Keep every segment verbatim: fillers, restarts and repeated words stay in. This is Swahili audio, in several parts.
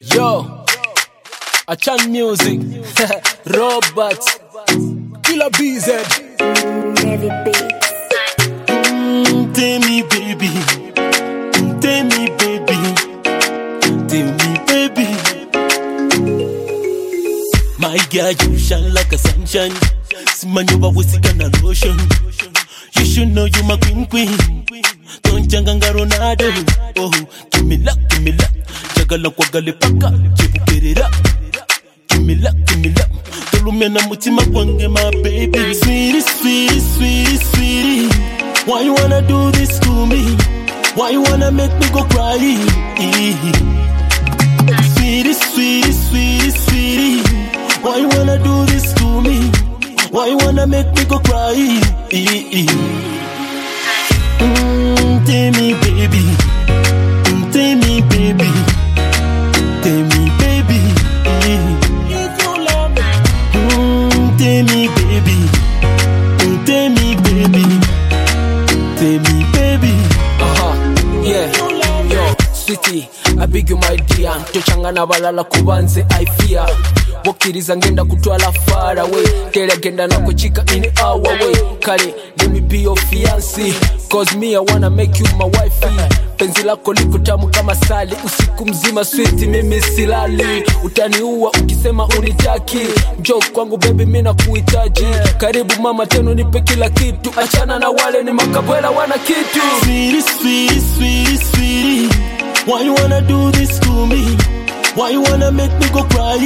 Yo, Achan Music, Robert, Killer B Z, Heavy beats. Mm, tell me baby, mm, tell me baby, tell me baby. My girl, you shine like a sunshine. Simanyoba wesigana lotion. You should know you my queen queen. Don't changanga Ronaldo. Oh, give me luck, give me luck. Jagala kwa gale paka, jebu perera. Give me luck, give me luck. Tolumena mutima kwange my baby. Sweetie, sweetie, sweetie, sweetie. Why you wanna do this to me? Why you wanna make me go cry? Sweetie, sweetie, sweetie, sweetie. Why you wanna do this to me? Why you wanna make me go cry? Mm, tell me baby, mm, tell me baby, tell me baby. Mm, tell me baby, mm, tell me baby, tell me baby. Uh-huh, yeah, yo, sweetie, I beg you my dear. Tochangana balala kubanze I fear. Wokiriza ngenda kutwala far away. Tele genda na kuchika in our way. Kale, let me be your fiancé. Cause me I wanna make you my wifey. Penzi lako liko tamu kama sali. Usiku mzima sweetie mimi silali. Utaniua ukisema unitaki. Njoo kwangu baby mimi nakuhitaji. Karibu mama teno nipe kila kitu. Achana na wale ni makabwela wana kitu. Sweetie, sweetie, sweetie, sweetie. Why you wanna do this to me? Why you wanna make me go cry?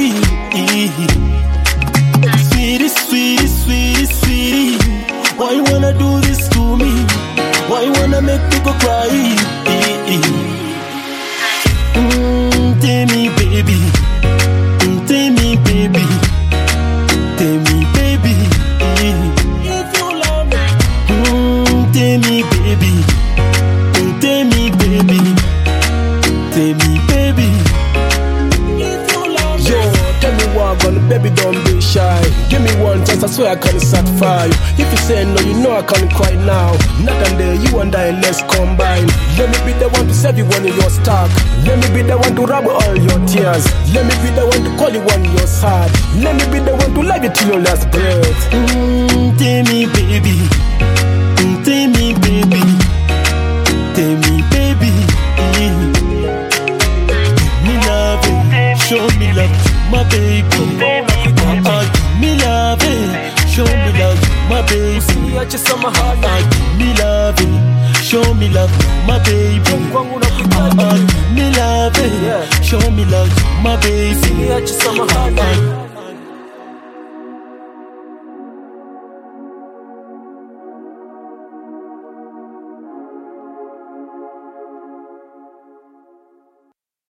Sweetie, sweetie, sweetie, sweetie. Why you wanna do this to me? Why you wanna make me go cry? Mm, tell me baby, mm, tell me baby, tell me baby. Mm, tell me baby, mm, tell me baby, tell me baby. Tell me what, gonna baby, don't be shy. Give me one chance, I swear I can satisfy you. If you say no, you know I can't cry now. Not under you and I, let's combine. Let me be the one to save you when you're stuck. Let me be the one to rub all your tears. Let me be the one to call you when you're sad. Let me be the one to love you till your last breath. Mm, tell me baby, mm, tell me baby, tell me baby. Give me love, show me love. My baby, uh, give me love, show me love, my baby. Uh, give me love, show me love, my baby. Uh, give me love, show me love, my baby.